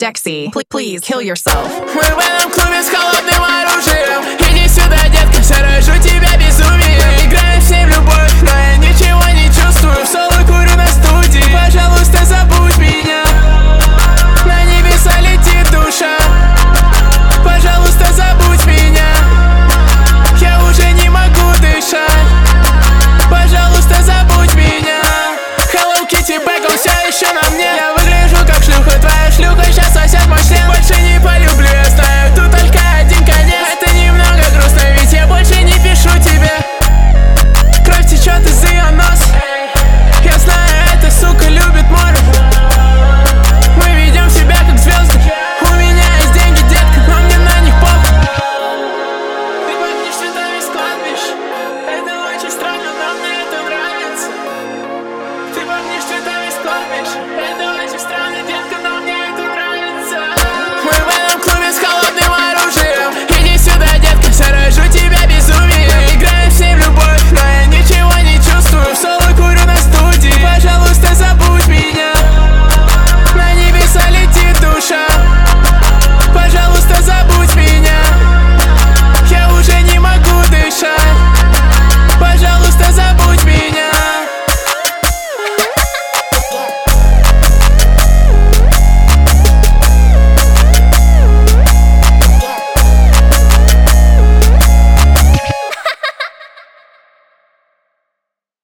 Dexy, please kill yourself. Мы в этом клубе с холодным оружием. Иди сюда, детка, заражу тебя безумием. Играем все в любовь, но я ничего не чувствую. В соло курю на студии, пожалуйста, забудь меня.